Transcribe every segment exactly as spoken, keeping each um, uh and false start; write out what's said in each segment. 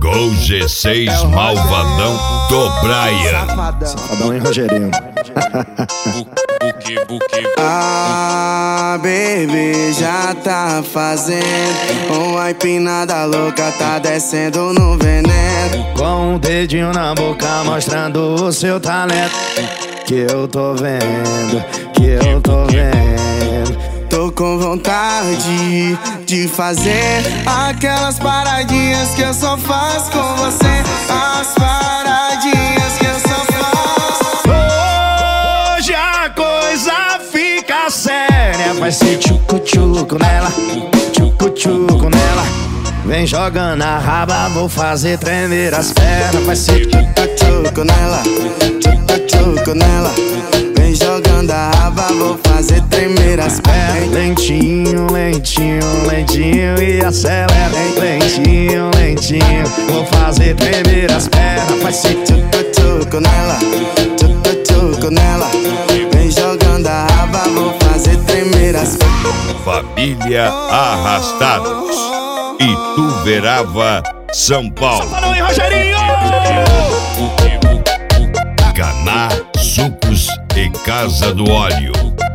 Gol G seis é Malvadão do Brian. Safadão e Rogerinho. Ah, baby, já tá fazendo uma empinada louca, tá descendo no veneno. Com um dedinho na boca mostrando o seu talento. Que eu tô vendo, que eu tô vendo. Tô com vontade de fazer aquelas paradinhas que eu só faço com você. As paradinhas que eu só faço. Hoje a coisa fica séria. Vai ser tchucu-tchucu nela, tchucu-tchucu nela. Vem jogando a raba, vou fazer tremer as pernas. Vai ser tchucu-tchucu nela, tchucu-tchucu nela. Vem jogando a raba, vou fazer tremer as pernas. Lentinho, lentinho, lentinho e acelera. Lentinho, lentinho, vou fazer tremer as pernas. Vai ser tchucu-tchucu nela, tchucu-tchucu nela. Vem jogando a raba, vou fazer tremer as pernas. Família Arrastados, Ituverava, São Paulo. Safadão e Rogerinho! Caná, Sucos e Casa do Óleo.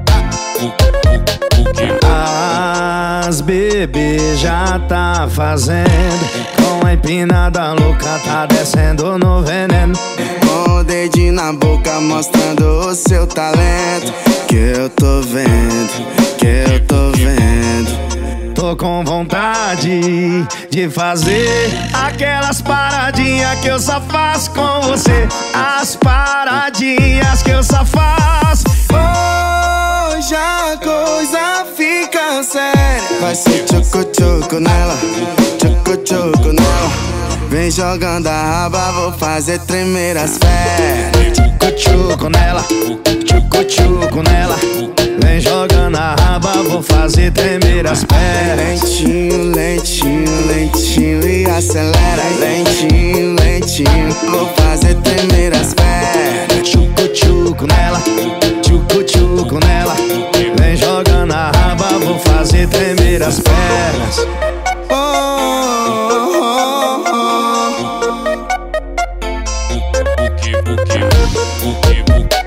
As bebês já tá fazendo, com a empinada louca tá descendo no veneno. Com o dedinho na boca mostrando o seu talento. Que eu tô vendo, que eu tô vendo. Tô com vontade de fazer aquelas paradinhas que eu só faço com você. As paradinhas que eu só faço. Hoje a coisa fica séria. Vai ser tchucu-tchucu nela, tchucu-tchucu nela. Vem jogando a raba, vou fazer tremer as pernas. Tchucu-tchucu nela, tchucu-tchucu nela. Vem jogando a raba, vou fazer tremer as pernas. Lentinho, lentinho, lentinho e acelera. Lentinho, lentinho, vou fazer tremer as pernas. Tchucu-tchucu nela, tchucu-tchucu nela. Vem jogando a raba, vou fazer tremer as pernas. Oh, oh, oh, oh.